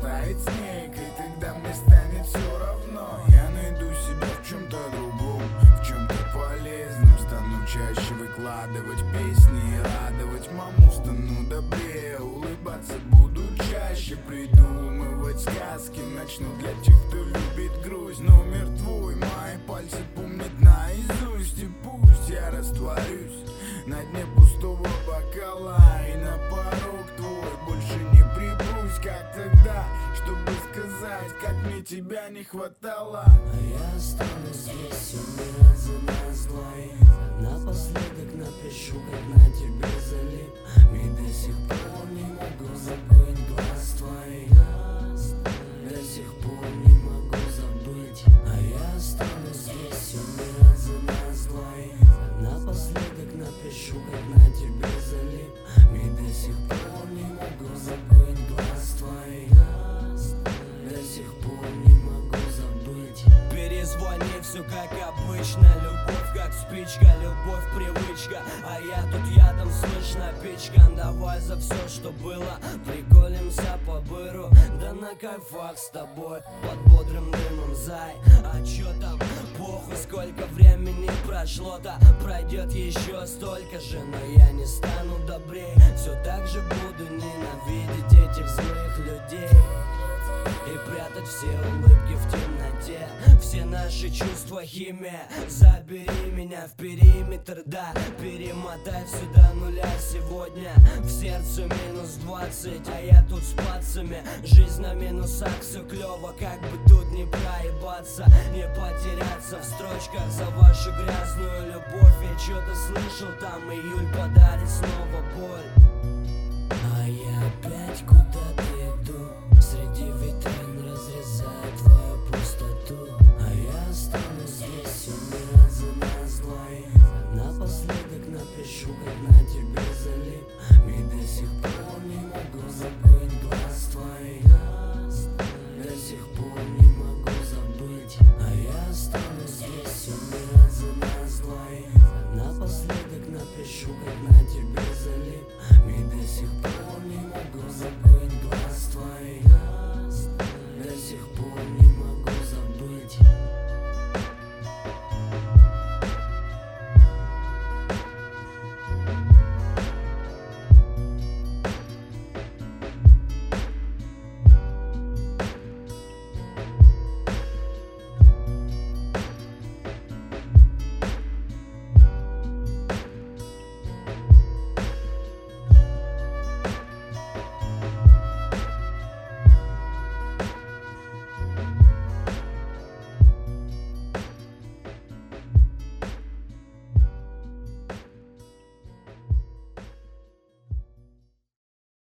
растает снег, и тогда мне станет все равно. Я найду себя в чем-то другом, в чем-то полезном. Стану чаще выкладывать песни и радовать маму. Стану добрее, улыбаться буду чаще, придумывать сказки начну для тех, кто любит грусть. Номер твой мои пальцы помнят наизусть, и пусть я растворюсь на дне пустого бокала, и на порог твой больше не припрусь, как тогда, чтобы сказать, как мне тебя не хватало. А я останусь здесь, умирать за нас двоих. Напоследок напишу, как на тебе залип, и до сих пор не могу забыть глаз твоих. До сих пор не могу забыть. А я останусь здесь, умирать за нас двоих. Напоследок напишу, как на тебе залип, и до сих пор не могу забыть глаз твоих. До сих пор не могу забыть. Перезвони, все как обычно. Любовь как спичка, любовь привычка. А я тут ядом слышно печка. Давай за все, что было, приколемся по быру. Да на кайфах с тобой, под бодрым дымом, зай. А чё там, похуй, сколько времени прошло-то. Пройдет еще столько же, но я не стану добрее. Все так же буду ненавидеть этих злых людей и прятать все улыбки в темноте. Все наши чувства химия. Забери меня в периметр, да. Перемотай все до нуля сегодня. В сердце минус 20, а я тут с пацами. Жизнь на минусах, все клево, как бы тут не проебаться, не потеряться в строчках за вашу грязную любовь. Я что-то слышал, там июль подарит снова боль.